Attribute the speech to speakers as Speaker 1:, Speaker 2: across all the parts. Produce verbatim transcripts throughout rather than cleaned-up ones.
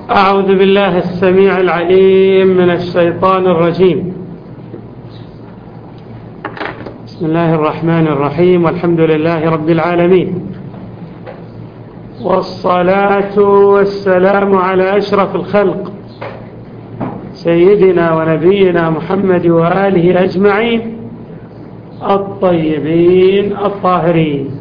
Speaker 1: أعوذ بالله السميع العليم من الشيطان الرجيم. بسم الله الرحمن الرحيم، والحمد لله رب العالمين، والصلاة والسلام على أشرف الخلق سيدنا ونبينا محمد وآله أجمعين الطيبين الطاهرين.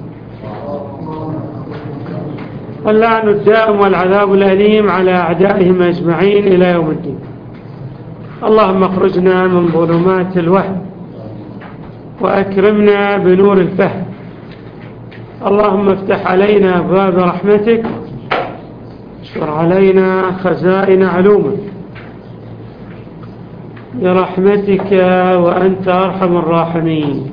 Speaker 1: اللعن الدائم والعذاب الأليم على أعدائهم أجمعين إلى يوم الدين. اللهم اخرجنا من ظلمات الوهم وأكرمنا بنور الفهم. اللهم افتح علينا أبواب رحمتك، اشر علينا خزائن علومك برحمتك وأنت أرحم الراحمين.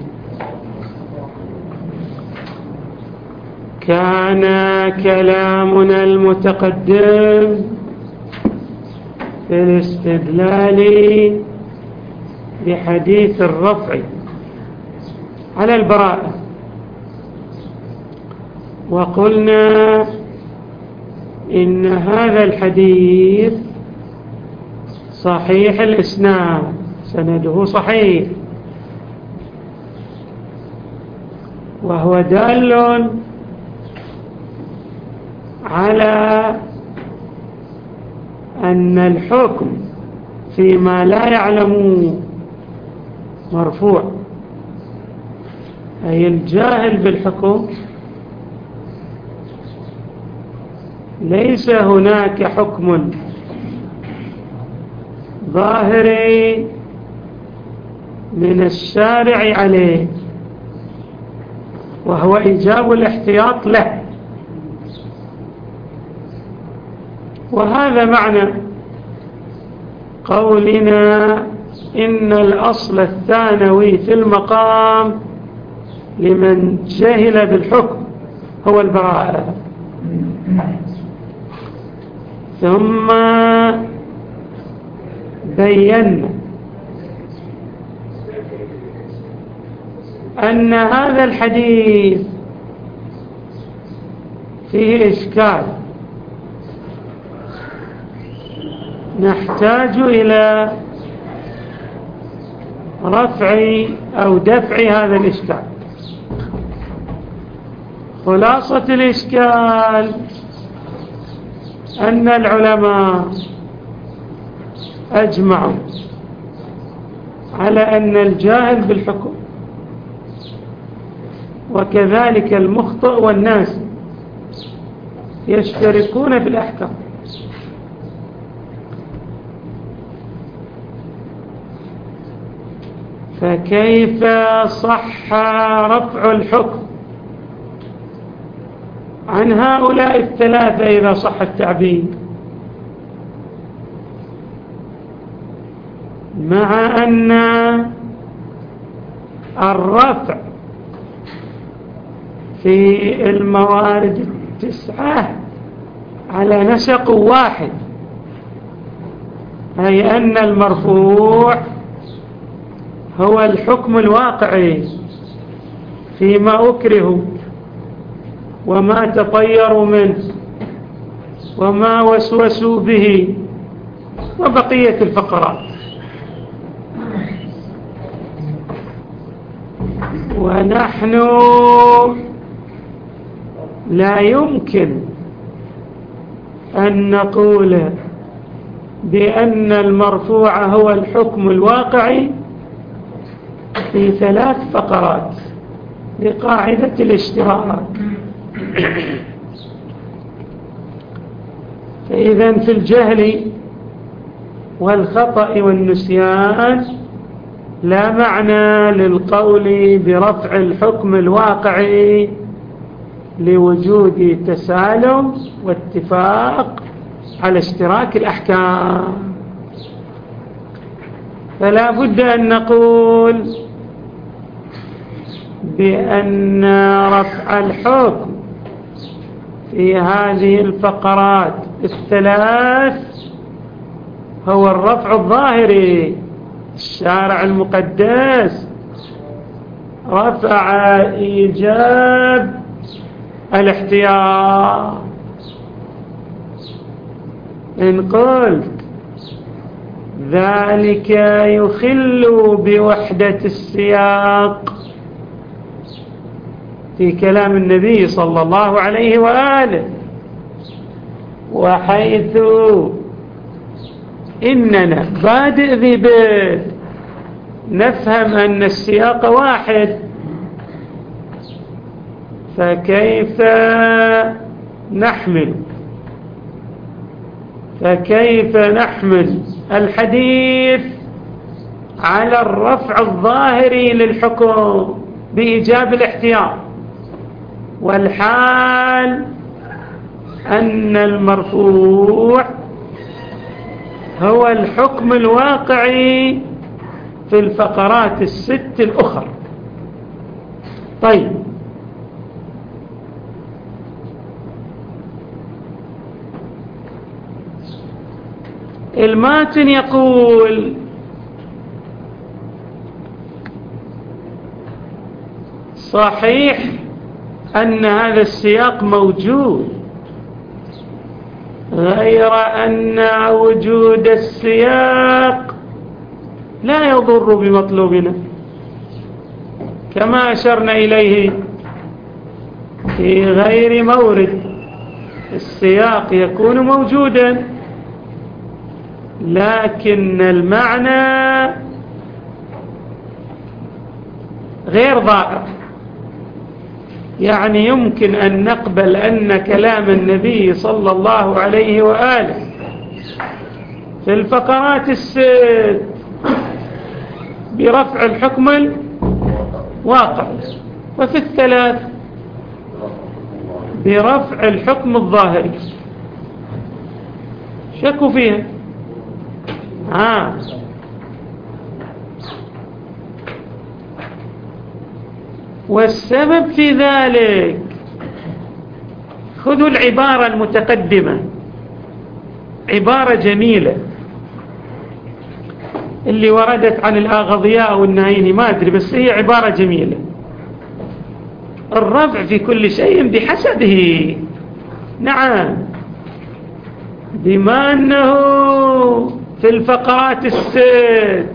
Speaker 1: كان كلامنا المتقدم في الاستدلال بحديث الرفع على البراءة، وقلنا إن هذا الحديث صحيح الإسناد، سنده صحيح، وهو دال على أن الحكم فيما لا يعلمون مرفوع، أي الجاهل بالحكم ليس هناك حكم ظاهري من الشارع عليه، وهو إيجاب الاحتياط له. وهذا معنى قولنا إن الأصل الثانوي في المقام لمن جهل بالحكم هو البراءة. ثم بينا أن هذا الحديث فيه إشكال، نحتاج إلى رفع أو دفع هذا الإشكال. خلاصة الإشكال أن العلماء أجمعوا على أن الجاهل بالحكم وكذلك المخطئ والناس يشتركون في الأحكام، فكيف صح رفع الحكم عن هؤلاء الثلاثة إذا صح التعبير، مع أن الرفع في الموارد التسعة على نسق واحد، أي أن المرفوع هو الحكم الواقعي فيما أكره وما تطيروا منه وما وسوسوا به وبقية الفقرات. ونحن لا يمكن أن نقول بأن المرفوع هو الحكم الواقعي في ثلاث فقرات لقاعدة الاشتراك. فإذا في الجهل والخطأ والنسيان لا معنى للقول برفع الحكم الواقعي لوجود تسالم واتفاق على اشتراك الأحكام. فلا بد أن نقول بأن رفع الحكم في هذه الفقرات الثلاث هو الرفع الظاهري. الشارع المقدس رفع إيجاب الاحتياط، إن قلت ذلك يخل بوحدة السياق في كلام النبي صلى الله عليه وآله، وحيث إننا بادئ ذي بيت نفهم أن السياق واحد، فكيف نحمل فكيف نحمل الحديث على الرفع الظاهري للحكم بإيجاب الاحتياط، والحال أن المرفوع هو الحكم الواقعي في الفقرات الست الأخرى. طيب، الماتن يقول صحيح أن هذا السياق موجود، غير أن وجود السياق لا يضر بمطلوبنا، كما أشرنا إليه في غير مورد. السياق يكون موجودا لكن المعنى غير ظاهر، يعني يمكن أن نقبل أن كلام النبي صلى الله عليه وآله في الفقرات الست برفع الحكم الواقع، وفي الثلاث برفع الحكم الظاهري. شكوا فيها. آه. والسبب في ذلك، خذوا العبارة المتقدمة، عبارة جميلة اللي وردت عن الآغضياء والنايني، ما أدري، بس هي عبارة جميلة. الرفع في كل شيء بحسبه. نعم، بما أنه في الفقرات الست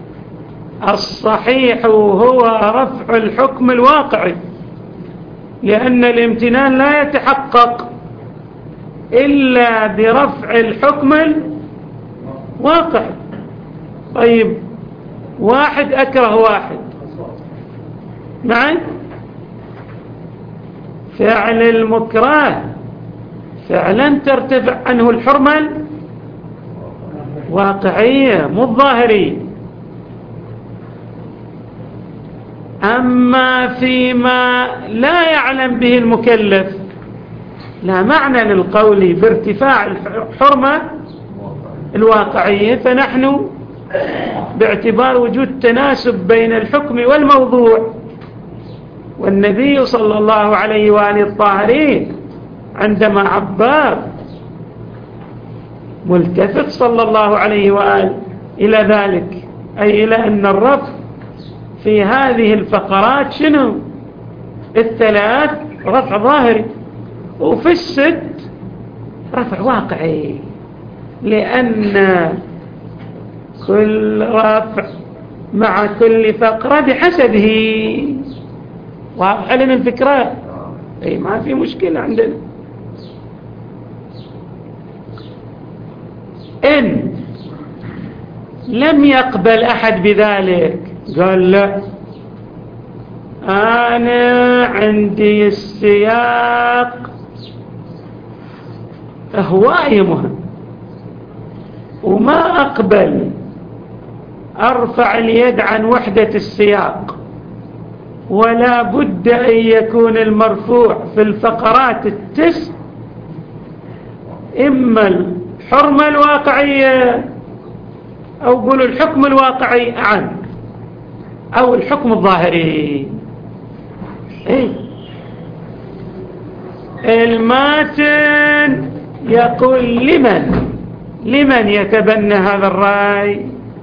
Speaker 1: الصحيح هو رفع الحكم الواقعي، لأن الامتنان لا يتحقق إلا برفع الحكم الواقعي. طيب، واحد أكره واحد، معي فعل المكره فعلا ترتفع عنه الحرمة الواقعية مو الظاهرية. أما فيما لا يعلم به المكلف لا معنى للقول بارتفاع الحرمة الواقعية، فنحن باعتبار وجود تناسب بين الحكم والموضوع، والنبي صلى الله عليه وآله الطاهرين عندما عبر ملتفت صلى الله عليه وآله إلى ذلك، أي إلى أن الرفع في هذه الفقرات شنو؟ الثلاث رفع ظاهري، وفي الست رفع واقعي، لأن كل رفع مع كل فقرة بحسبه. واضح لنا الفكرة؟ أي ما في مشكلة عندنا. إن لم يقبل أحد بذلك، قال لا، أنا عندي السياق هواي مهم، وما أقبل أرفع اليد عن وحدة السياق، ولا بد أن يكون المرفوع في الفقرات التسع إما الحرمة الواقعية أو قولوا الحكم الواقعي عن أو الحكم الظاهري. إيه؟ الماتن يقول لمن لمن يتبنى هذا الرأي؟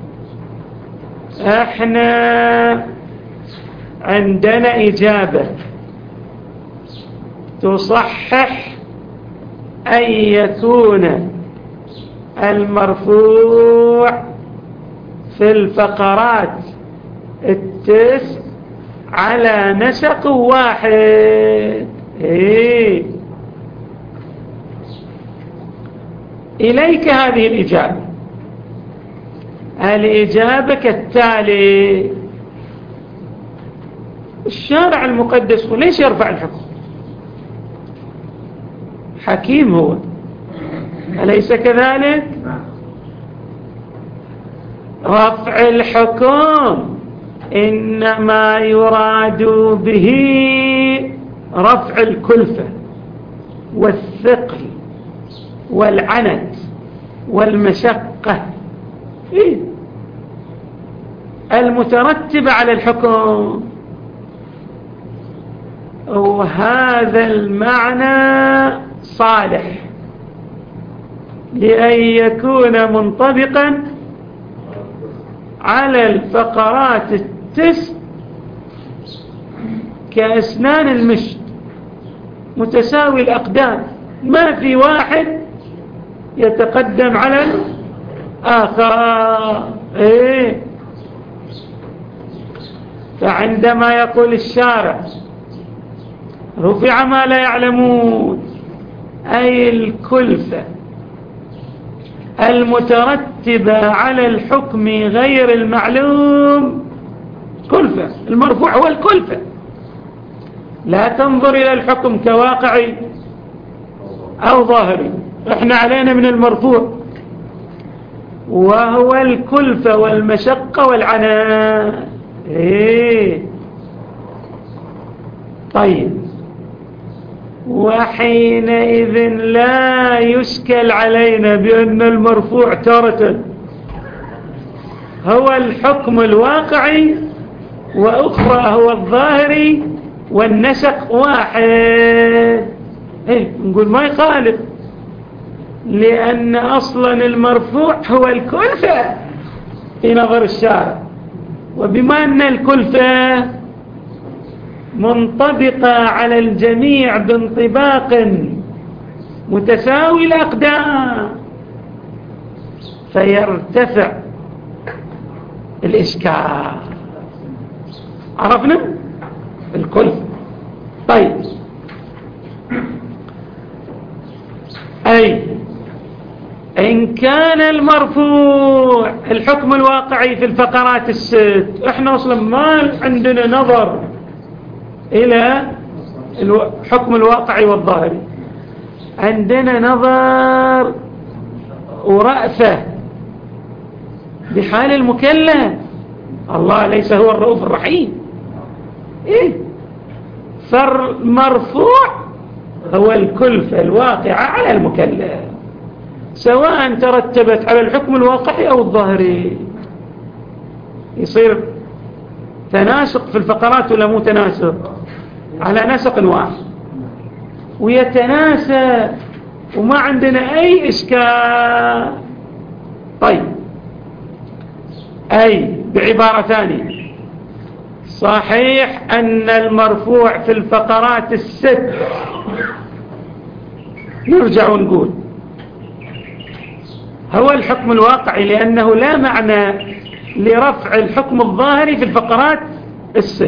Speaker 1: احنا عندنا إجابة تصحح أن يكون المرفوع في الفقرات التسع على نسق واحد. إيه؟ إليك هذه الإجابة. الإجابة كالتالي: الشارع المقدس ليش يرفع الحكم؟ حكيم هو، أليس كذلك؟ رفع الحكم إنما يراد به رفع الكلفة والثقل والعنت والمشقة إيه؟ المترتبة على الحكم. وهذا المعنى صالح لأن يكون منطبقا على الفقرات التسع كأسنان المشط متساوي الأقدام، ما في واحد يتقدم على الآخر. إيه؟ فعندما يقول الشارع رفع ما لا يعلمون، أي الكلفة المترتبة على الحكم غير المعلوم. كلفة المرفوع هو الكلفة، لا تنظر إلى الحكم كواقعي أو ظاهري، احنا علينا من المرفوع وهو الكلفة والمشقة والعناء. إيه؟ طيب، وحينئذ لا يشكل علينا بأن المرفوع تارة هو الحكم الواقعي وأخرى هو الظاهري والنسق واحد. إيه؟ نقول ما يخالف، لأن أصلا المرفوع هو الكلفة في نظر الشارع، وبما أن الكلفة منطبقة على الجميع بانطباق متساوي الأقدام فيرتفع الإشكال. عرفنا الكلفة. طيب، أي إن كان المرفوع الحكم الواقعي في الفقرات الست، احنا اصلا ما عندنا نظر إلى الحكم الواقعي والظاهري، عندنا نظر ورأفة بحال المكلف. الله ليس هو الرؤوف الرحيم. إيه؟ فالمرفوع هو الكلفة الواقعة على المكلف، سواء ترتبت على الحكم الواقعي أو الظاهري. يصير تناسق في الفقرات ولا مو تناسق؟ على نسق واحد ويتناسق وما عندنا أي إشكال. طيب، أي بعبارة ثانية، صحيح أن المرفوع في الفقرات الست، نرجع ونقول هو الحكم الواقعي، لأنه لا معنى لرفع الحكم الظاهري في الفقرات الست.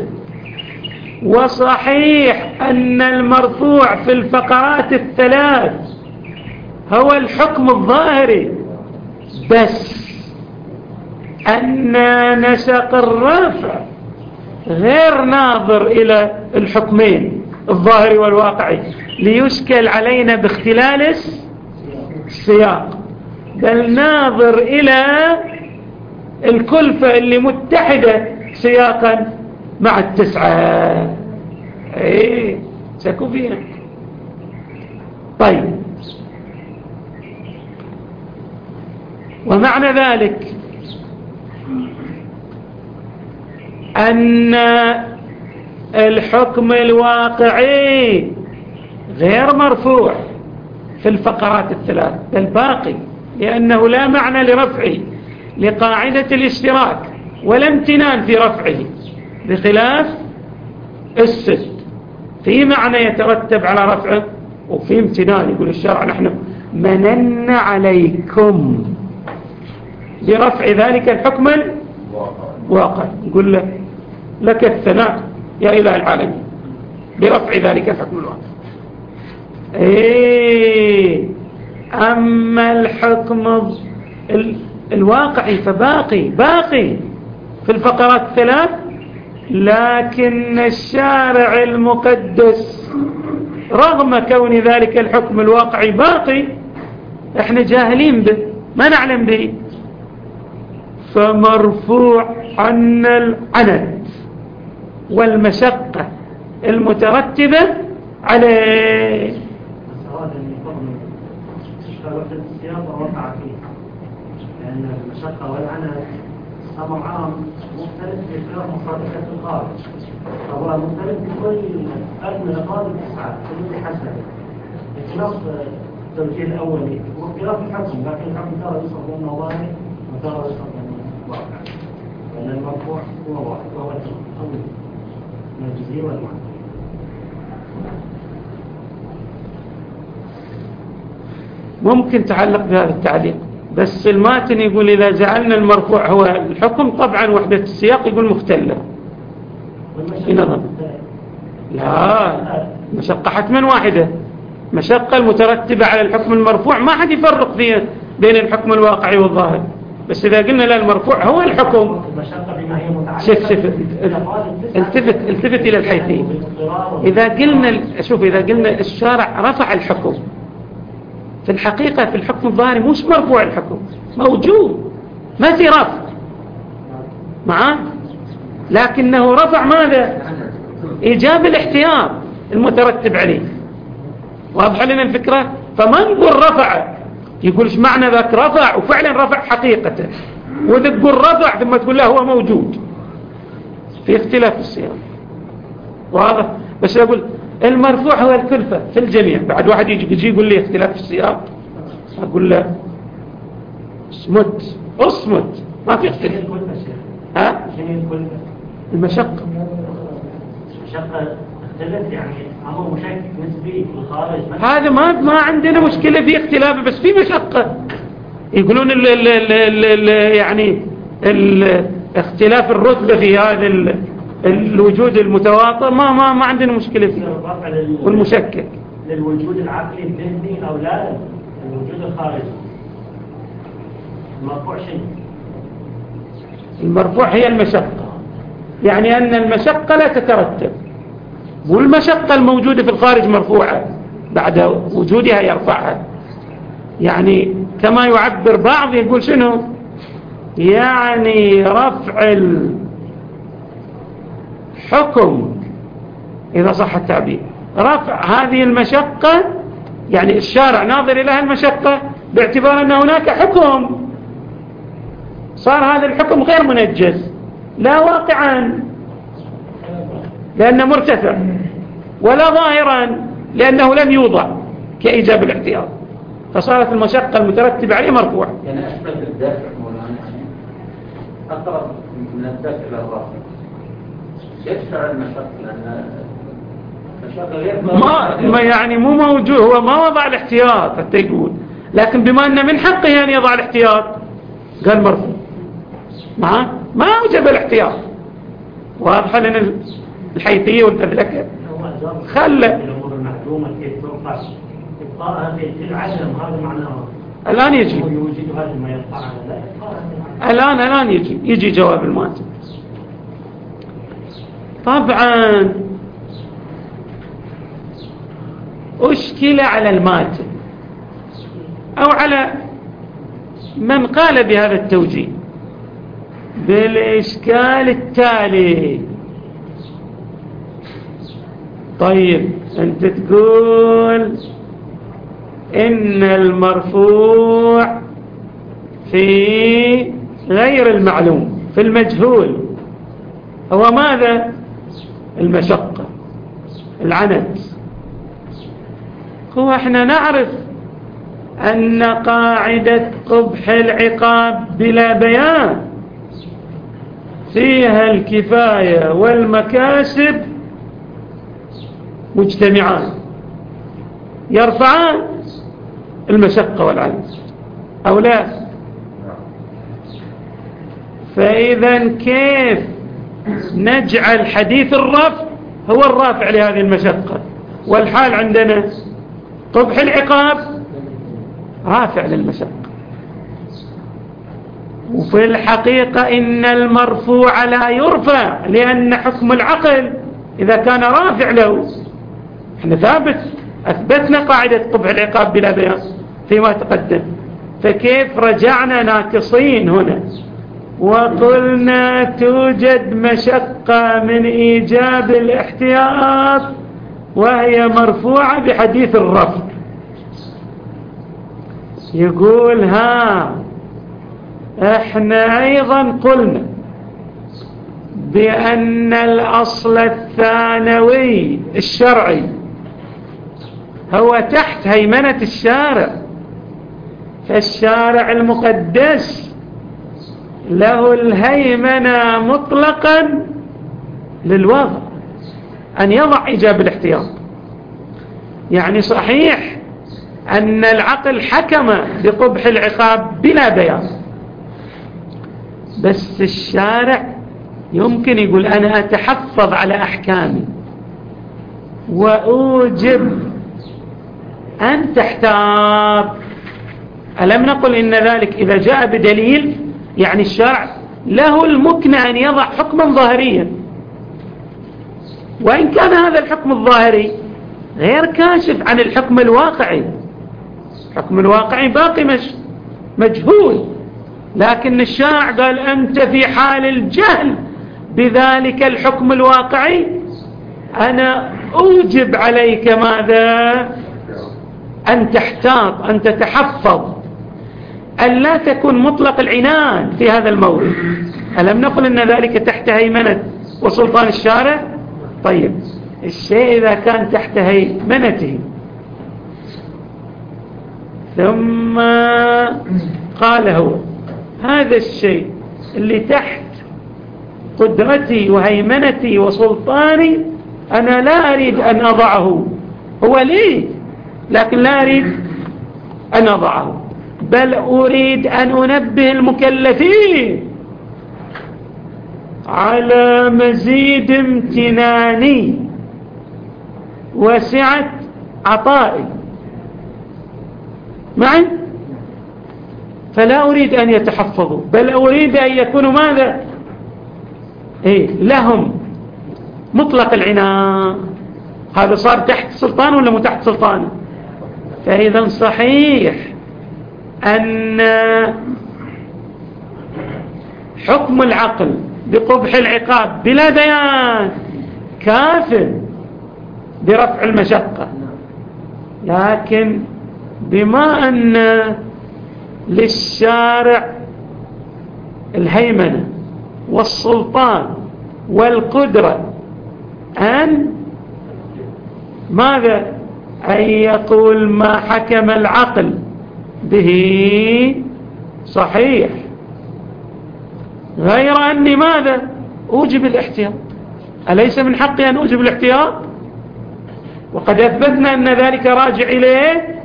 Speaker 1: وصحيح أن المرفوع في الفقرات الثلاث هو الحكم الظاهري، بس أن نسق الرفع غير ناظر إلى الحكمين الظاهري والواقعي ليشكل علينا باختلال السياق، بل ناظر إلى الكلفة اللي متحدة سياقا مع التسعة. ايه سكوا فيها. طيب، ومعنى ذلك أن الحكم الواقعي غير مرفوع في الفقرات الثلاث بل باقي، لأنه لا معنى لرفعه لقاعدة الاشتراك ولا امتنان في رفعه، بخلاف الست في معنى يترتب على رفعه وفي امتنان. يقول الشرع نحن منن عليكم برفع ذلك الحكم الواقع. نقول له لك الثناء يا إله العالمين برفع ذلك الحكم الواقع. إيه أما الحكم الواقعي فباقي باقي في الفقرات الثلاث، لكن الشارع المقدس رغم كون ذلك الحكم الواقعي باقي احنا جاهلين به ما نعلم به، فمرفوع عنا العنت والمشقة المترتبة عليه.
Speaker 2: لأن المشقة والعنت أمر عام مختلف بخلاف مصادقة الخارج، فهو مختلف بكل أجمل الأقوال التسعة كل حسب بخلاف التوجيه الأولي واختلاف الحكم، لكن الحكم ترى يصف بأنه ظاهر وترى يصف بأنه واقع، لأن المرفوع هو واحد وهو الأول من الجزئي والمعنى.
Speaker 1: ممكن تعلق بهذا التعليق، بس الماتن يقول إذا جعلنا المرفوع هو الحكم طبعا وحدة السياق يقول مختلة. لا مشقة حتما واحدة، مشقة المترتبة على الحكم المرفوع ما حد يفرق فيها بين الحكم الواقعي والظاهر، بس إذا قلنا لا المرفوع هو الحكم. شوف شوف التفت التفت إلى الحيثية. إذا قلنا شوف إذا قلنا الشارع رفع الحكم، في الحقيقة في الحكم الظاهري مش مرفوع الحكم، موجود ما في رفع معاه، لكنه رفع ماذا؟ إيجاب الاحتياط المترتب عليه. واضح لنا الفكرة؟ فما نقول رفع يقول ايش معنى ذاك رفع وفعلا رفع حقيقة، وإذا تقول رفع ثم تقول له هو موجود، في اختلاف في السياق. واضح؟ بس أقول المرفوع هو الكلفة في الجميع. بعد واحد يجي, يجي يقول لي اختلاف في السياق، أقول له اصمت اصمت ما في اختلاف. ها؟ المشقة
Speaker 2: المشقة اختلف يعني أمر مشكك نسبي في الخارج،
Speaker 1: هذا ما ما عندنا مشكلة في اختلافه، بس في مشقة. يقولون ال ال ال ال يعني ال اختلاف الرتبة في هذا ال الوجود المتواطئ ما ما ما عندنا مشكلة فيه. والمشكك
Speaker 2: للوجود العقلي الذهني أو لا الوجود الخارجي المرفوع شيء.
Speaker 1: المرفوع هي المشقة، يعني أن المشقة لا تترتب، والمشقة الموجودة في الخارج مرفوعة بعد وجودها يرفعها. يعني كما يعبر بعض يقول شنو يعني رفع الحكم إذا صح التعبير، رفع هذه المشقة يعني الشارع ناظر إلى المشقة باعتبار أن هناك حكم، صار هذا الحكم غير منجز لا واقعا لأنه مرتفع، ولا ظاهرا لأنه لم يوضع كإيجاب الاحتياط، فصارت المشقة المترتبة عليه مرفوع.
Speaker 3: يعني أشبه بالدافع مولانا، يعني أقرب من الدافع للرافع يدفع المشقة، لأن المشقة غير
Speaker 1: ما, ما يعني مو موجود، هو ما وضع الاحتياط حتى يقول، لكن بما أن من حقه أن يضع الاحتياط قال مرفوع معه ما أوجب الاحتياط. واضحة لنا الحيثية والفذلكة خلى
Speaker 2: الأمور المعلومة كيف ترفع إبقاءها في العدم، هذا معناه
Speaker 1: الآن يجي
Speaker 2: يوجد هذا ما يرفعها لا
Speaker 1: الآن الآن يجي يجي جواب الماتن. طبعا أشكل على الماتن أو على من قال بهذا التوجيه بالإشكال التالي. طيب أنت تقول إن المرفوع في غير المعلوم في المجهول هو ماذا؟ المشقة العنت. هو احنا نعرف أن قاعدة قبح العقاب بلا بيان فيها الكفاية والمكاسب مجتمعان يرفعان المشقة والعنة أو لا؟ فإذا كيف نجعل حديث الرفع هو الرافع لهذه المشقة، والحال عندنا قبح العقاب رافع للمشقة؟ وفي الحقيقة إن المرفوع لا يرفع، لأن حكم العقل إذا كان رافع له، احنا ثابت أثبتنا قاعدة قبح العقاب بلا بيان فيما تقدم، فكيف رجعنا ناقصين هنا وقلنا توجد مشقة من إيجاب الاحتياط وهي مرفوعة بحديث الرفع؟ يقول ها احنا ايضا قلنا بأن الأصل الثانوي الشرعي هو تحت هيمنة الشارع، فالشارع المقدس له الهيمنة مطلقا للوضع أن يضع إيجاب الاحتياط. يعني صحيح أن العقل حكم بقبح العقاب بلا بيان، بس الشارع يمكن يقول أنا أتحفظ على أحكامي وأوجب أن تحتاط. ألم نقل إن ذلك إذا جاء بدليل، يعني الشرع له المكنة أن يضع حكما ظاهريا، وإن كان هذا الحكم الظاهري غير كاشف عن الحكم الواقعي، الحكم الواقعي باقي مش مجهول، لكن الشارع قال أنت في حال الجهل بذلك الحكم الواقعي أنا أوجب عليك ماذا؟ أن تحتاط، أن تتحفظ، أن لا تكون مطلق العنان في هذا المورد. ألم نقل أن ذلك تحت هيمنة وسلطان الشارع؟ طيب الشيء إذا كان تحت هيمنته ثم قال هو هذا الشيء اللي تحت قدرتي وهيمنتي وسلطاني أنا لا أريد أن أضعه، هو لي لكن لا أريد أن أضعه، بل أريد أن أنبه المكلفين على مزيد امتناني وسعة عطائي معي، فلا أريد أن يتحفظوا، بل أريد أن يكونوا ماذا؟ إيه لهم مطلق العناية. هذا صار تحت سلطان ولا مو تحت سلطان؟ فإذا صحيح أن حكم العقل بقبح العقاب بلا بيان كاف برفع المشقة، لكن بما أن للشارع الهيمنة والسلطان والقدرة أن ماذا؟ أن يقول ما حكم العقل به صحيح، غير أني ماذا؟ أوجب الاحتياط. أليس من حقي أن أوجب الاحتياط؟ وقد أثبتنا أن ذلك راجع إليه،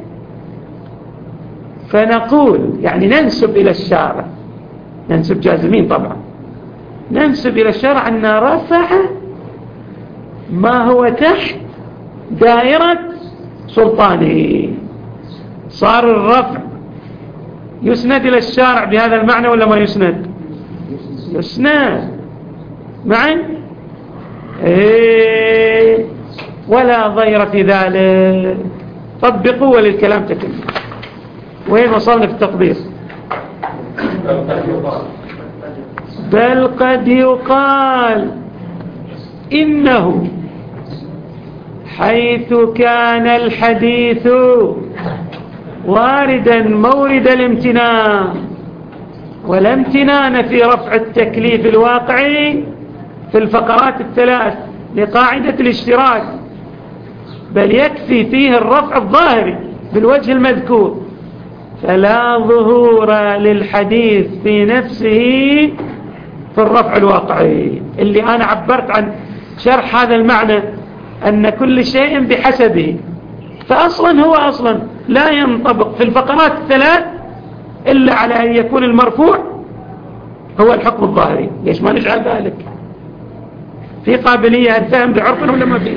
Speaker 1: فنقول يعني ننسب إلى الشارع، ننسب جازمين طبعا، ننسب إلى الشارع أن رفع ما هو تحت دائرة سلطانه. صار الرفع يسند إلى الشارع بهذا المعنى ولا ما يسند؟ يسند معا إيه ولا ضير في ذلك. طبقوا وللكلام تكلم. وين وصلنا في التطبيق؟ بل قد يقال إنه حيث كان الحديث واردا مورد الامتنان، والامتنان في رفع التكليف الواقعي في الفقرات الثلاث لقاعدة الاشتراك، بل يكفي فيه الرفع الظاهري بالوجه المذكور، فلا ظهور للحديث في نفسه في الرفع الواقعي، اللي أنا عبرت عن شرح هذا المعنى أن كل شيء بحسبه. فأصلا هو أصلا لا ينطبق في الفقرات الثلاث إلا على أن يكون المرفوع هو الحكم الظاهري. ليش ما نجعل ذلك؟ في قابلية الفهم بعرفنا ولا ما فيه؟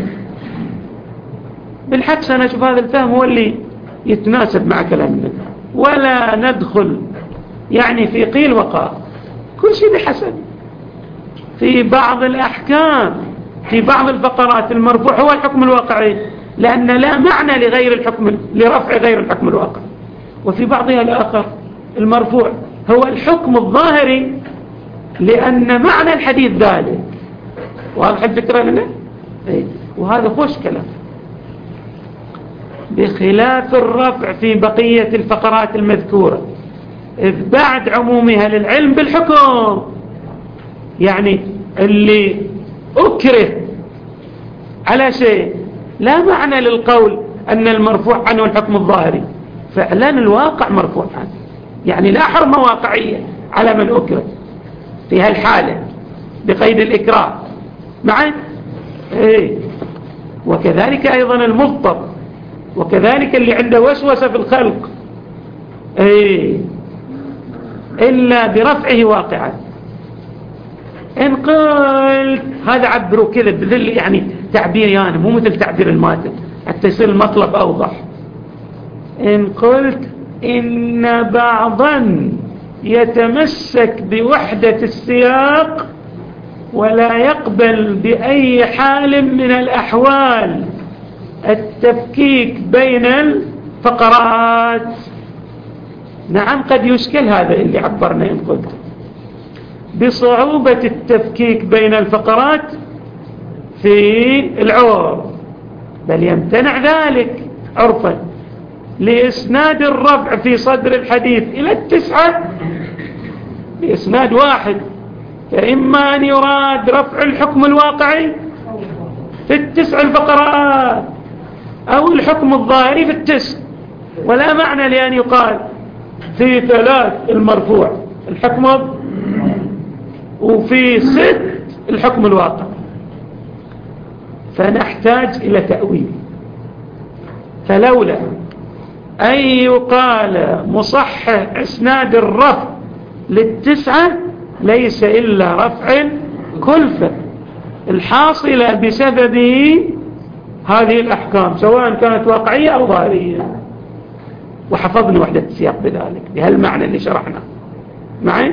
Speaker 1: بالحدث أنا أشوف هذا الفهم هو اللي يتناسب مع كلامنا، ولا ندخل يعني في قيل وقال، كل شيء بحسب. في بعض الأحكام في بعض الفقرات المرفوع هو الحكم الواقعي لأن لا معنى لغير الحكم لرفع غير الحكم الواقعي، وفي بعضها الآخر المرفوع هو الحكم الظاهري لأن معنى الحديث ذلك. واضح الفكرة لنا؟ وهذا خوش كلام. بخلاف الرفع في بقية الفقرات المذكورة إذ بعد عمومها للعلم بالحكم، يعني اللي أكره على شيء لا معنى للقول أن المرفوع عنه الحكم الظاهري، فعلا الواقع مرفوع عنه، يعني لا حرمة واقعية على من أكره في هالحالة بقيد الإكراه معي. إيه. وكذلك أيضا المضطر، وكذلك اللي عنده وسوسة في الخلق، إيه. إلا برفعه واقعا. إن قلت هذا عبروا كذا بذل يعني تعبير يعني مو مثل تعبير الماتن حتى يصير المطلب أوضح. إن قلت إن بعضا يتمسك بوحدة السياق ولا يقبل بأي حال من الأحوال التفكيك بين الفقرات، نعم قد يشكل هذا اللي عبرنا إن قلت بصعوبة التفكيك بين الفقرات في العرف، بل يمتنع ذلك عرفا لإسناد الرفع في صدر الحديث إلى التسعة بإسناد واحد، فإما أن يراد رفع الحكم الواقعي في التسع الفقرات أو الحكم الظاهري في التسع، ولا معنى لأن يقال في ثلاث المرفوع الحكم وفي ست الحكم الواقع، فنحتاج إلى تأويل. فلولا أن يقال مصحح إسناد الرفع للتسعة ليس إلا رفع كلفة الحاصلة بسبب هذه الأحكام سواء كانت واقعية أو ظاهرية، وحفظنا وحدة السياق بذلك بهالمعنى اللي شرحنا معي.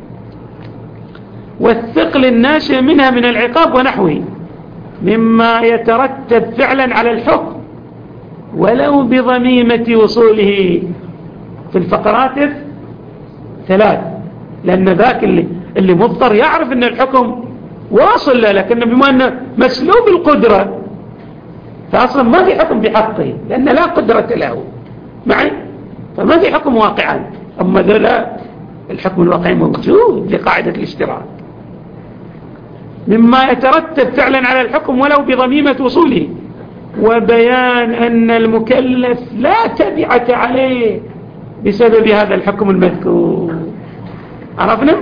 Speaker 1: والثقل الناشئ منها من العقاب ونحوه مما يترتب فعلا على الحكم ولو بضميمة وصوله في الفقرات الثلاث، لأن ذاك اللي, اللي مضطر يعرف أن الحكم واصل له، لكن بما أنه مسلوب القدرة فأصلا ما في حكم بحقه لأن لا قدرة له معي، فما في حكم واقعا. أما ذولا الحكم الواقعي موجود لقاعدة الاشتراك مما يترتب فعلا على الحكم ولو بضميمة وصوله، وبيان أن المكلف لا تبعة عليه بسبب هذا الحكم المذكور. عرفنا؟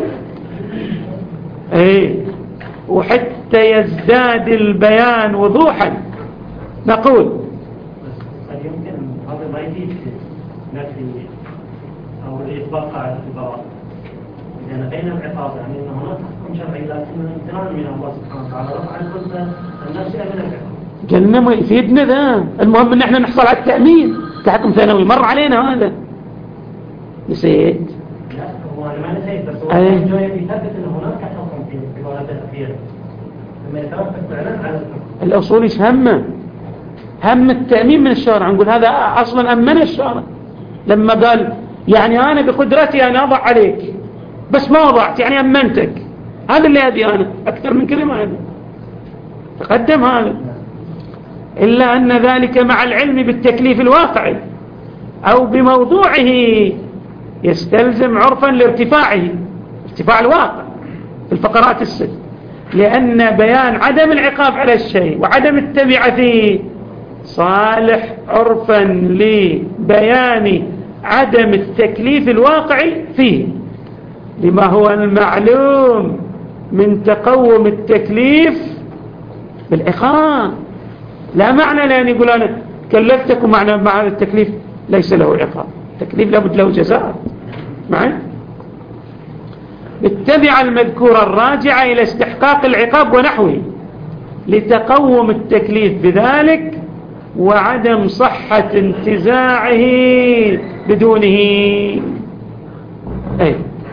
Speaker 1: ايه. وحتى يزداد البيان وضوحا نقول
Speaker 2: قد يمكن هذا ما يفيد نفي أو الإطباق على العبارات، لأن بين العقاب يعني أن هناك حكم شرعي لكن امتنان من الله سبحانه وتعالى رفع الكلفة النفسية من العقاب.
Speaker 1: قلنا ما يفيدنا ذا، المهم ان احنا نحصل على التأمين كحكم ثانوي. مر علينا هذا نسيت؟
Speaker 2: لا هو أنا ما نسيت، بس هو جاي يثبت أن هناك حكم في العبارات الأخيرة لما يترتب فعلا على الحكم.
Speaker 1: الأصول ايش همه؟ هم التأمين من الشارع. نقول هذا أصلا أمن الشارع لما قال يعني أنا بقدرتي أنا أضع عليك بس ما وضعت يعني أمنتك، هذا اللي أبي أنا أكثر من كذا ما أبي. تقدم هذا، إلا أن ذلك مع العلم بالتكليف الواقعي أو بموضوعه يستلزم عرفا لارتفاعه ارتفاع الواقع في الفقرات الست، لأن بيان عدم العقاب على الشيء وعدم التبعة فيه صالح عرفا لبيان عدم التكليف الواقعي فيه لما هو المعلوم من تقوم التكليف بالعقاب. لا معنى لأن يقول أنا كلفتكم معنى مع التكليف ليس له عقاب. التكليف لابد له جزاء. معي؟ بالتبع المذكورة الراجعة إلى استحقاق العقاب ونحوه لتقوم التكليف بذلك وعدم صحة انتزاعه بدونه. أي.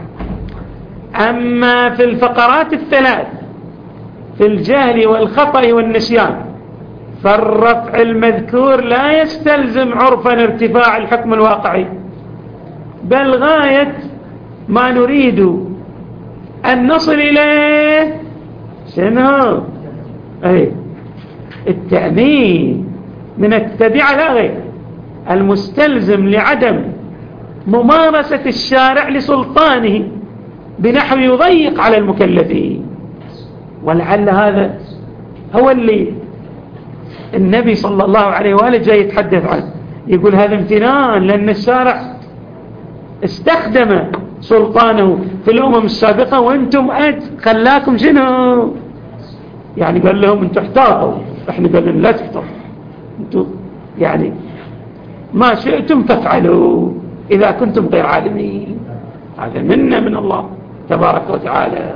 Speaker 1: أما في الفقرات الثلاث في الجهل والخطأ والنسيان فالرفع المذكور لا يستلزم عرفا ارتفاع الحكم الواقعي، بل غاية ما نريد أن نصل إليه شنو؟ أي التأمين من التبعة لا غير، المستلزم لعدم ممارسة الشارع لسلطانه بنحو يضيق على المكلفين. ولعل هذا هو اللي النبي صلى الله عليه وآله جاي يتحدث عنه، يقول هذا امتنان لأن الشارع استخدم سلطانه في الأمم السابقة وانتم أد خلاكم شنو؟ يعني قال لهم انتم احتاطوا، احنا قال لهم لا تحتاطوا، انتم يعني ما شئتم فافعلوا إذا كنتم غير عالمين. هذا منا من الله تبارك وتعالى.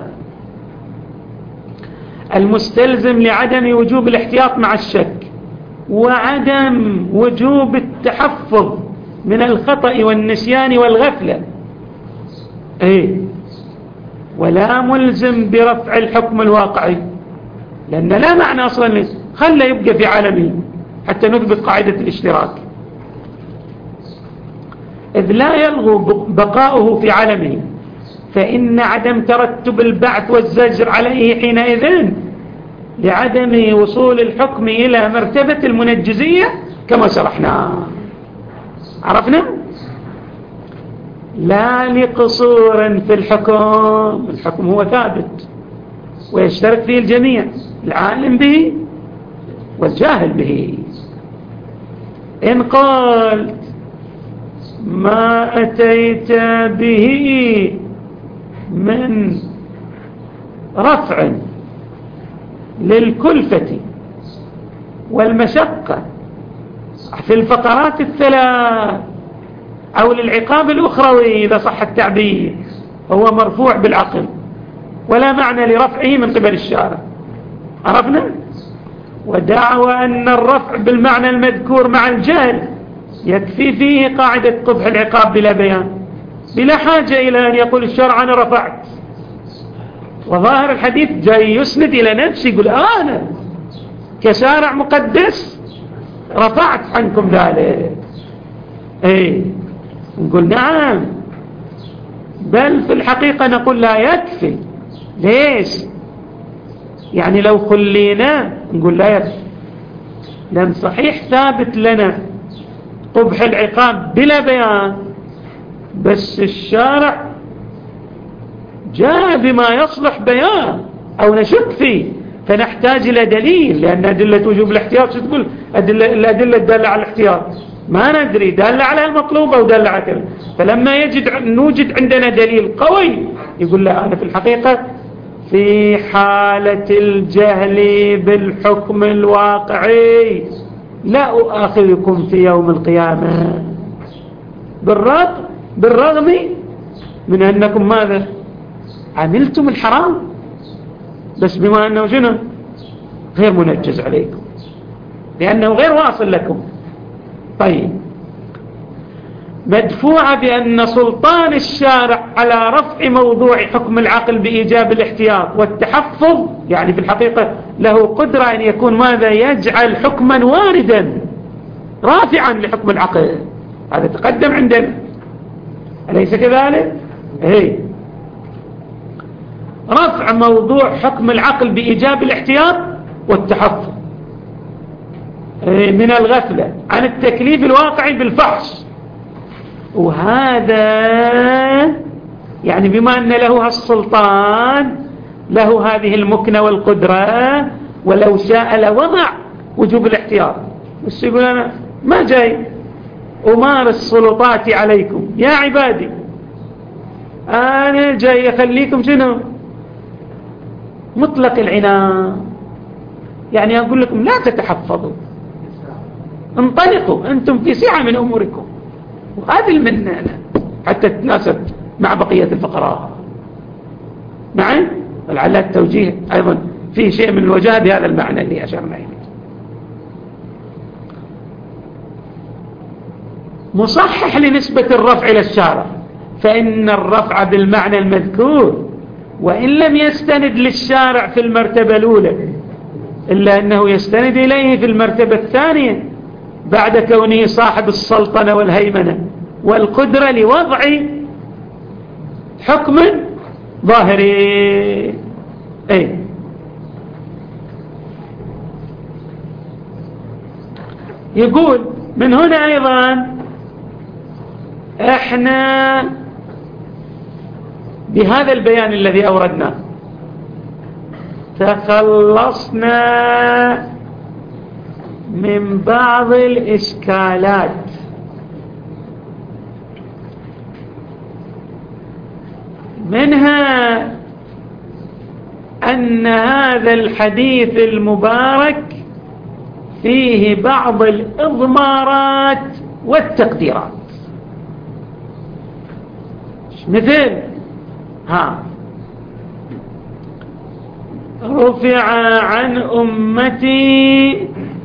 Speaker 1: المستلزم لعدم وجوب الاحتياط مع الشك وعدم وجوب التحفظ من الخطأ والنسيان والغفلة. ايه ولا ملزم برفع الحكم الواقعي، لأن لا معنى أصلا خلى يبقى في عالمه حتى نثبت قاعدة الاشتراك، إذ لا يلغو بقاؤه في عالمه، فإن عدم ترتب البعث والزجر عليه حينئذ لعدم وصول الحكم إلى مرتبة المنجزية كما شرحنا. عرفنا؟ لا لقصور في الحكم، الحكم هو ثابت ويشترك فيه الجميع، العالم به والجاهل به. إن قلت ما أتيت به من رفع للكلفة والمشقة في الفقرات الثلاث أو للعقاب الأخروي إذا صح التعبير، هو مرفوع بالعقل ولا معنى لرفعه من قبل الشارع. عرفنا؟ ودعوى أن الرفع بالمعنى المذكور مع الجهل يكفي فيه قاعدة قبح العقاب بلا بيان، بلا حاجة إلى أن يقول الشرع أنا رفعت. وظاهر الحديث جاي يسند إلى نفسه، يقول أنا كشارع مقدس رفعت عنكم ذلك. ايه نقول نعم، بل في الحقيقة نقول لا يكفي. ليش؟ يعني لو خلينا نقول لا يكفي، لأن صحيح ثابت لنا قبح العقاب بلا بيان، بس الشارع جاء بما يصلح بيان أو نشك فيه، فنحتاج إلى دليل، لأن أدلة وجوب الاحتياط شو تقول؟ أدلة الأدلة الدالة على الاحتياط ما ندري دالة على المطلوب أو دالة على كذا. فلما يجد نوجد عندنا دليل قوي يقول لا، أنا في الحقيقة في حالة الجهل بالحكم الواقعي لا أؤاخذكم في يوم القيامة، بالرغم بالرغم من أنكم ماذا عملتم الحرام، بس بما أنه جنة غير منجز عليكم لأنه غير واصل لكم. طيب، مدفوعة بأن سلطان الشارع على رفع موضوع حكم العقل بإيجاب الاحتياط والتحفظ، يعني في الحقيقة له قدرة أن يكون ماذا يجعل حكما واردا رافعا لحكم العقل. هذا تقدم عندنا أليس كذلك؟ هي رفع موضوع حكم العقل بإيجاب الاحتياط والتحفظ من الغفلة عن التكليف الواقعي بالفحص، وهذا يعني بما أن له السلطان له هذه المكنة والقدرة، ولو شاء لوضع وجوب الاحتياط، بس يقول أنا ما جاي أمارس سلطاتي عليكم يا عبادي، أنا جاي أخليكم شنو مطلق العنان، يعني أقول لكم لا تتحفظوا، انطلقوا أنتم في سعة من أموركم، وهذه المنة حتى تتناسب مع بقية الفقراء. معي ولعل التوجيه أيضا فيه شيء من الوجاهة بهذا المعنى اللي أشرنا إليه. مصحح لنسبة الرفع إلى الشارع، فإن الرفع بالمعنى المذكور وإن لم يستند للشارع في المرتبة الأولى إلا أنه يستند إليه في المرتبة الثانية بعد كونه صاحب السلطنة والهيمنة والقدرة لوضع حكم ظاهري. أي يقول من هنا أيضا احنا بهذا البيان الذي أوردناه تخلصنا من بعض الإشكالات منها أن هذا الحديث المبارك فيه بعض الإضمارات والتقديرات، مثل ها رفع عن أمتي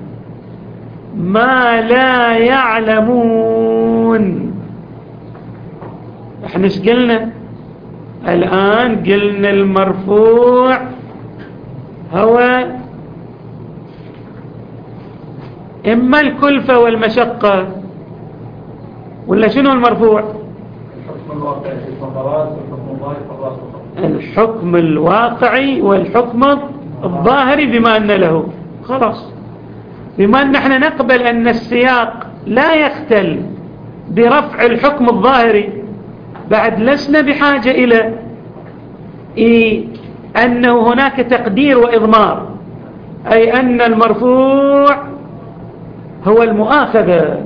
Speaker 1: ما لا يعلمون. احنا ايش قلنا الآن؟ قلنا المرفوع هو إما الكلفة والمشقة ولا شنو المرفوع؟ الحكم الواقعي والحكم الظاهري بما أن له خلاص، بما أن احنا نقبل أن السياق لا يختل برفع الحكم الظاهري بعد لسنا بحاجة إلى إيه أنه هناك تقدير وإضمار، أي أن المرفوع هو المؤاخذة،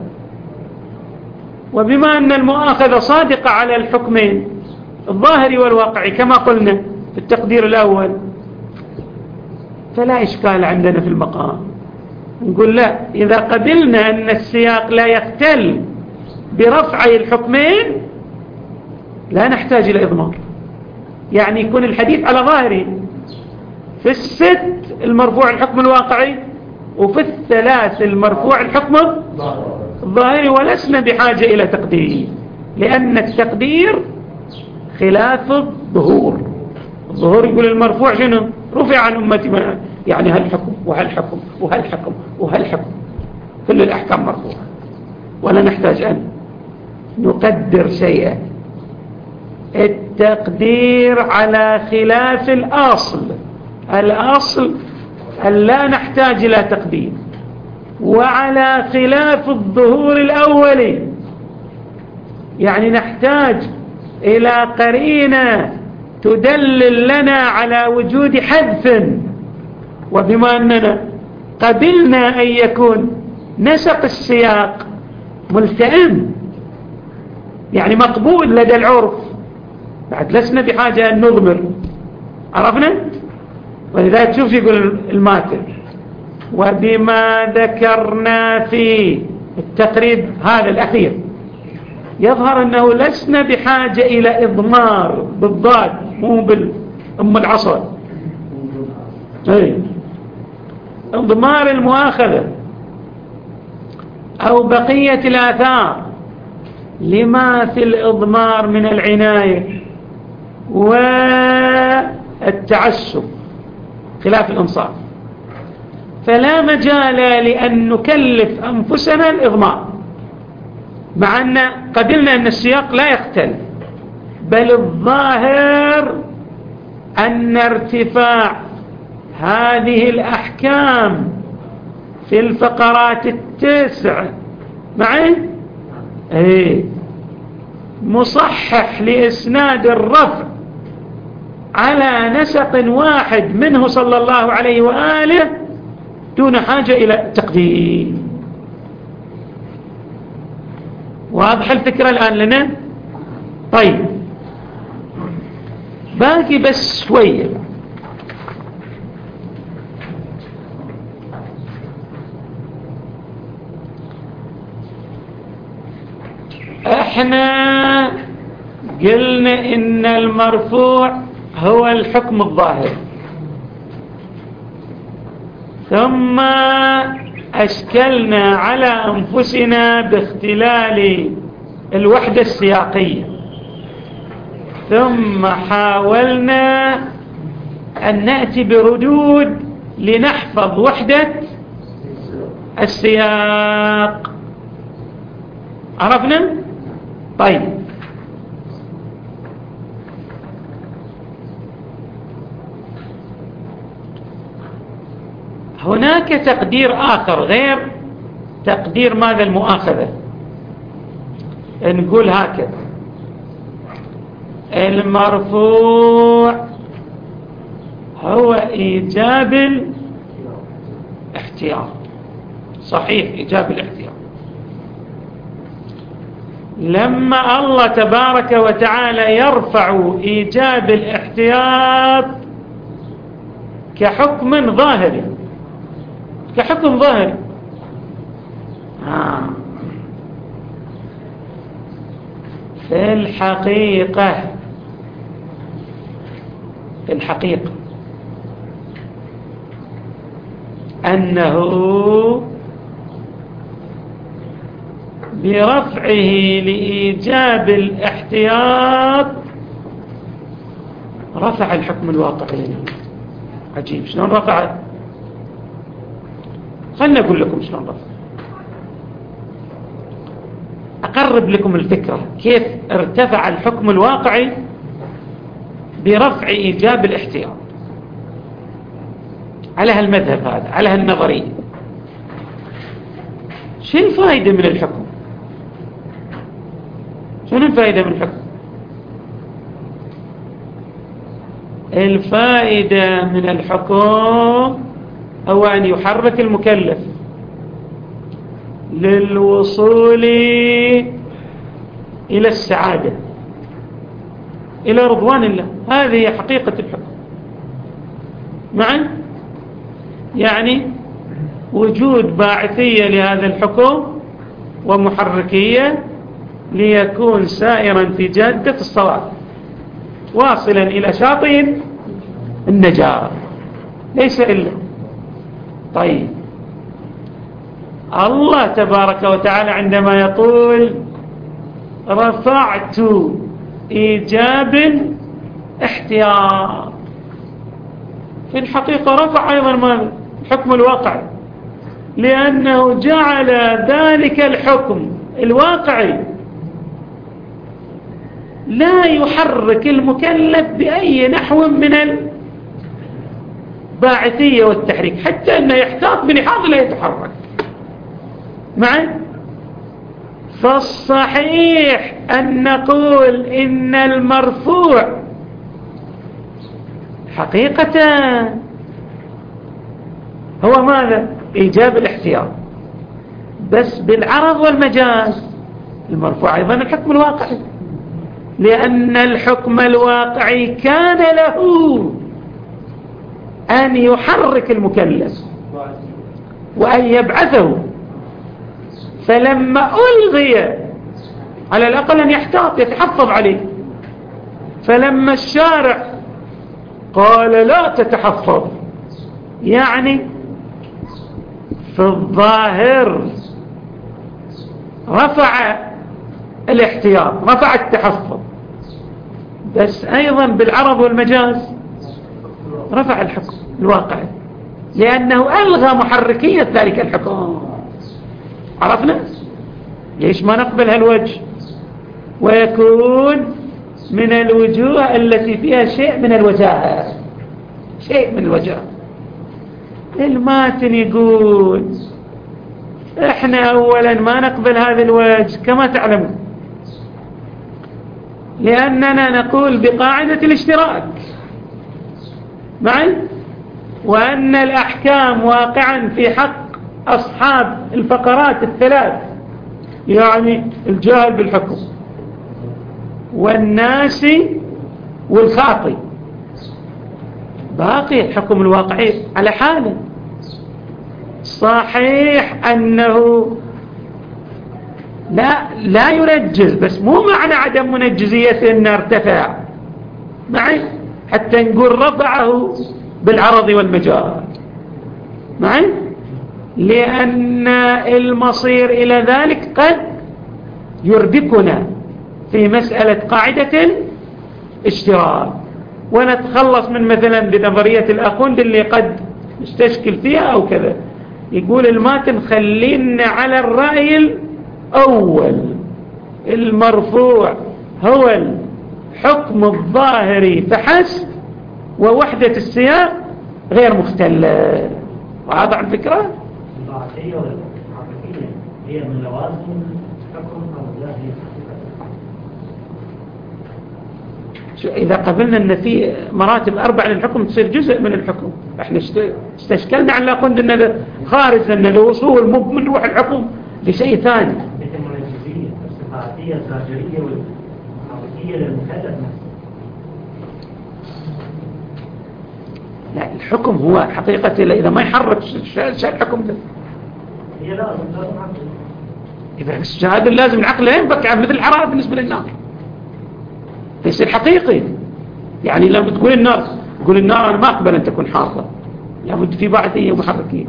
Speaker 1: وبما أن المؤاخذة صادقة على الحكمين الظاهري والواقعي كما قلنا في التقدير الأول، فلا إشكال عندنا في المقام. نقول لا، إذا قبلنا أن السياق لا يختل برفع الحكمين لا نحتاج إلى إضمار، يعني يكون الحديث على ظاهري في الست المرفوع الحكم الواقعي وفي الثلاث المرفوع الحكم الظاهري، ولسنا بحاجة إلى تقدير، لأن التقدير خلاف الظهور. الظهور يقول المرفوع شنو؟ رفع عن أمتي ما يعني هالحكم وهالحكم وهالحكم وهالحكم، كل الأحكام مرفوعة ولا نحتاج أن نقدر شيئا. التقدير على خلاف الأصل، الأصل أن لا نحتاج إلى تقدير، وعلى خلاف الظهور الأولي يعني نحتاج إلى قرينة تدلل لنا على وجود حذف، وبما أننا قبلنا أن يكون نسق السياق ملتئم يعني مقبول لدى العرف بعد لسنا بحاجة أن نضمر، عرفنا؟ ولذلك تشوف يقول الماتن وبما ذكرنا في التقريب هذا الأخير يظهر أنه لسنا بحاجة إلى إضمار بالضاد مو بالأم العصر، أي إضمار المؤاخذة أو بقية الآثار لما في الإضمار من العناية والتعسف خلاف الإنصاف، فلا مجال لأن نكلف أنفسنا الإضمار، مع أن قبلنا أن السياق لا يختلف، بل الظاهر أن ارتفاع هذه الأحكام في الفقرات التسع معي ايه مصحح لإسناد الرفع على نسق واحد منه صلى الله عليه وآله دون حاجة إلى تقديم. واضح الفكرة الآن لنا؟ طيب باقي بس شوية. احنا قلنا إن المرفوع هو الحكم الظاهر، ثم أشكلنا على أنفسنا باختلال الوحدة السياقية، ثم حاولنا أن نأتي بردود لنحفظ وحدة السياق. عرفنا؟ طيب، هناك تقدير آخر غير تقدير ماذا المؤاخذة، نقول هكذا: المرفوع هو إيجاب الاحتياط. صحيح، إيجاب الاحتياط. لما الله تبارك وتعالى يرفع إيجاب الاحتياط كحكم ظاهري، كحكم ظاهري آه. في الحقيقة في الحقيقة أنه برفعه لإيجاب الاحتياط رفع الحكم الواقعي. عجيب، شلون رفع؟ خلنا أقول لكم شلون رفع، أقرب لكم الفكرة كيف ارتفع الحكم الواقعي برفع إيجاب الاحتياط على هالمذهب هذا، على هالنظرية. شو الفائدة من الحكم؟ شنو الفائدة من الحكم؟ الفائدة من الحكم هو أن يحرك المكلف للوصول إلى السعادة، إلى رضوان الله. هذه حقيقة الحكم معا، يعني وجود باعثية لهذا الحكم ومحركية ليكون سائرا في جادة الصواب واصلا إلى شاطئ النجاة، ليس إلا. طيب، الله تبارك وتعالى عندما يقول رفعت إيجاب احتياط، في الحقيقة رفع أيضا ما الحكم الواقعي، لأنه جعل ذلك الحكم الواقعي لا يحرك المكلف بأي نحو من الباعثية والتحريك، حتى أنه يحتاط بلحاظ لا يتحرك معا. فالصحيح أن نقول إن المرفوع حقيقة هو ماذا؟ إيجاب الاحتياط، بس بالعرض والمجاز. المرفوع أيضا الحكم الواقعي، لأن الحكم الواقعي كان له أن يحرك المكلف وأن يبعثه، فلما ألغي على الأقل أن يحتاط يتحفظ عليه. فلما الشارع قال لا تتحفظ، يعني في الظاهر رفع الاحتياط، رفع التحفظ، بس أيضا بالعرض والمجاز رفع الحكم الواقعي، لأنه ألغى محركية ذلك الحكم. عرفنا؟ ليش ما نقبل هالوجه ويكون من الوجوه التي فيها شيء من الوجاهة، شيء من الوجاهة. الماتن يقول احنا اولا ما نقبل هذا الوجه كما تعلمون، لأننا نقول بقاعدة الاشتراك معا، وأن الأحكام واقعا في حق أصحاب الفقرات الثلاث، يعني الجاهل بالحكم والناس والخاطئ، باقي الحكم الواقعي على حاله. صحيح أنه لا لا ينجز، بس مو معنى عدم منجزيته انه ارتفع معي حتى نقول رفعه بالعرض والمجال معي، لأن المصير إلى ذلك قد يربكنا في مسألة قاعدة الاشتراك، ونتخلص من مثلا بنظرية الأخوند اللي قد نستشكل فيها أو كذا. يقول الماتن خلينا على الرأي الأول، المرفوع هو الحكم الظاهري فحسب، ووحدة السياق غير مختلة. واضح الفكرة؟
Speaker 2: الضعفية والحقيقية هي من لوازم الحكم أو لا هي
Speaker 1: شو إذا قبلنا أن في مراتب أربع للحكم تصير جزء من الحكم، احنا استشكلنا على قند أنه خارج، أنه الوصول مو من روح الحكم لشيء ثاني.
Speaker 2: مثل المنجزية الصفاتية الزاجرية والحقيقية للمكلف نفسه.
Speaker 1: لا، الحكم هو حقيقة إذا ما يحرك شيء الحكم ده
Speaker 2: هي لازم لازم عقل.
Speaker 1: إذا الشهادة اللازم العقل لا ينبكي مثل الحرارة بالنسبة للنار، يصير حقيقي. يعني لما تقول النار تقول النار أنا ما أقبل أن تكون حارة، لابد في بعض هي محركين.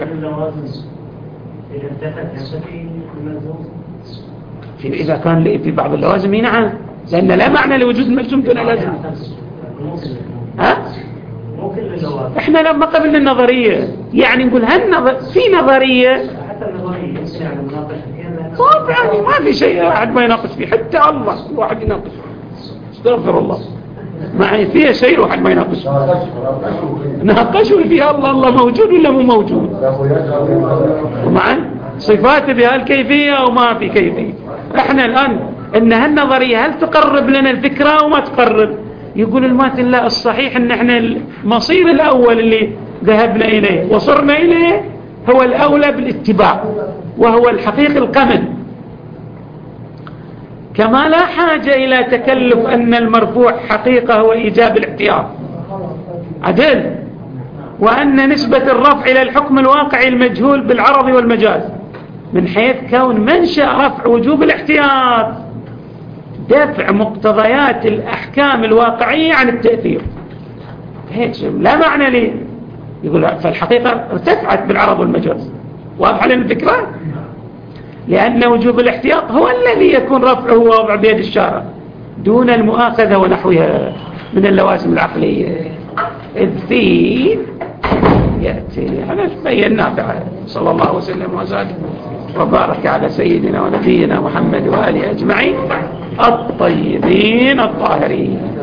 Speaker 1: إذا كان في بعض اللوازم نعم، لأن لا معنى لوجود الملزوم دون لازم. ها؟ احنا لما قبلنا النظرية يعني نقول هالنظر في نظرية
Speaker 2: حتى النظرية يعني مناقشة فيها
Speaker 1: طبعا ما في شيء أحد ما يناقش فيه، حتى الله واحد يناقش استغفر الله معي فيها شيء واحد ما يناقش ناقشوا فيها الله الله موجود ولا مو موجود، ومعا صفاته بها الكيفية أو ما في كيفية. احنا الآن ان هالنظرية هل تقرب لنا الفكرة أو ما تقرب؟ يقول الماتن لا، الصحيح ان احنا المصير الاول اللي ذهبنا اليه وصرنا اليه هو الاولى بالاتباع، وهو الحقيقي القمن، كما لا حاجة الى تكلف ان المرفوع حقيقة هو ايجاب الاحتياط عدل، وان نسبة الرفع الى الحكم الواقعي المجهول بالعرض والمجاز، من حيث كون منشأ رفع وجوب الاحتياط دفع مقتضيات الأحكام الواقعية عن التأثير. هيك لا معنى لي يقول فالحقيقة ارتفعت بالعرض والمجاز. واضح لنا الفكرة؟ لأن وجوب الاحتياط هو الذي يكون رفعه ووضع بيد الشارع دون المؤاخذة ونحوها من اللوازم العقلية، إذ فيه يأتي. أنا بينا بعد. صلى الله وسلم وزاد وبارك على سيدنا ونبينا محمد وآله أجمعين الطيبين الطاهرين.